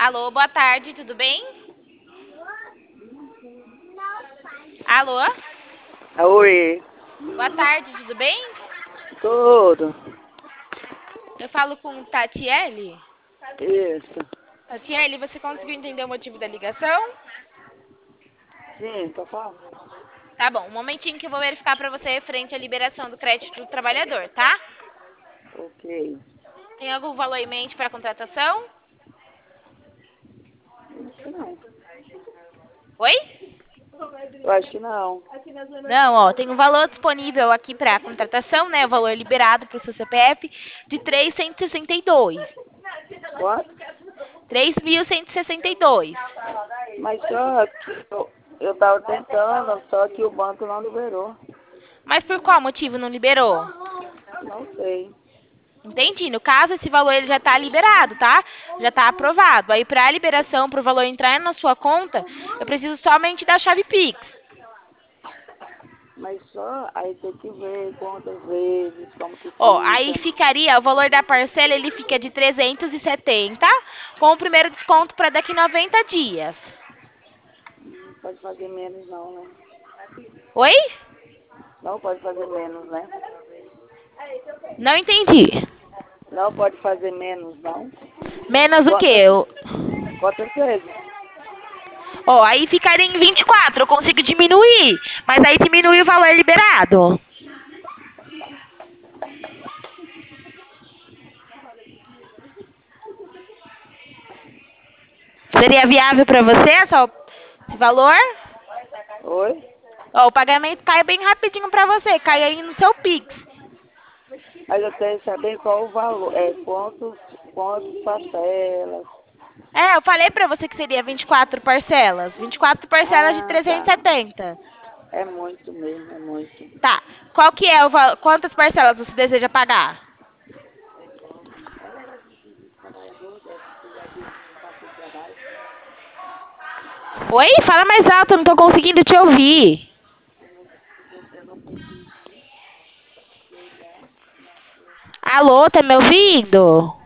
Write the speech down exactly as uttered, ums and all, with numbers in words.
Alô, boa tarde, tudo bem? Alô, Oi, boa tarde, tudo bem? tudo. Eu falo com Tatiele. Isso. Tatiele, você conseguiu entender o motivo da ligação? Sim, tô falando. Tá bom, um momentinho que eu vou verificar para você referente à liberação do crédito do trabalhador, tá? Ok. Tem algum valor em mente para contratação? Acho que não. Oi? Eu acho que não. Não, ó, tem um valor disponível aqui para contratação, né? O valor liberado para o seu C P F de três mil cento e sessenta e dois. Quanto? três mil cento e sessenta e dois. Mas só que eu, eu tava tentando, só que o banco não liberou. Mas por qual motivo não liberou? Não sei. Entendi. No caso, esse valor ele já está liberado, tá? Já está aprovado. Aí, para a liberação, para o valor entrar na sua conta, eu preciso somente da chave Pix. Mas só aí tem que ver quantas vezes, como que Ó, aí fica. ficaria, o valor da parcela, ele fica de trezentos e setenta, com o primeiro desconto para daqui noventa dias. Não pode fazer menos não, né? Oi? Não pode fazer menos, né? Não entendi. Não pode fazer menos, não. Menos o Quantas, quê? Eu- quantas vezes? Ó, aí ficaria em vinte e quatro, eu consigo diminuir, mas aí diminui o valor liberado. Seria viável para você essa- esse valor? Oi? Ó, o pagamento cai bem rapidinho pra você, cai aí no seu Pix. Mas eu tenho que saber qual o valor, é, quantos, quantas parcelas. É, eu falei pra você que seria vinte e quatro parcelas. vinte e quatro parcelas de Ah, trezentos e tá. setenta. É muito mesmo, é muito. Tá. Qual que é o valor? Quantas parcelas você deseja pagar? Oi? Fala mais alto, eu não tô conseguindo te ouvir. Alô, tá me ouvindo?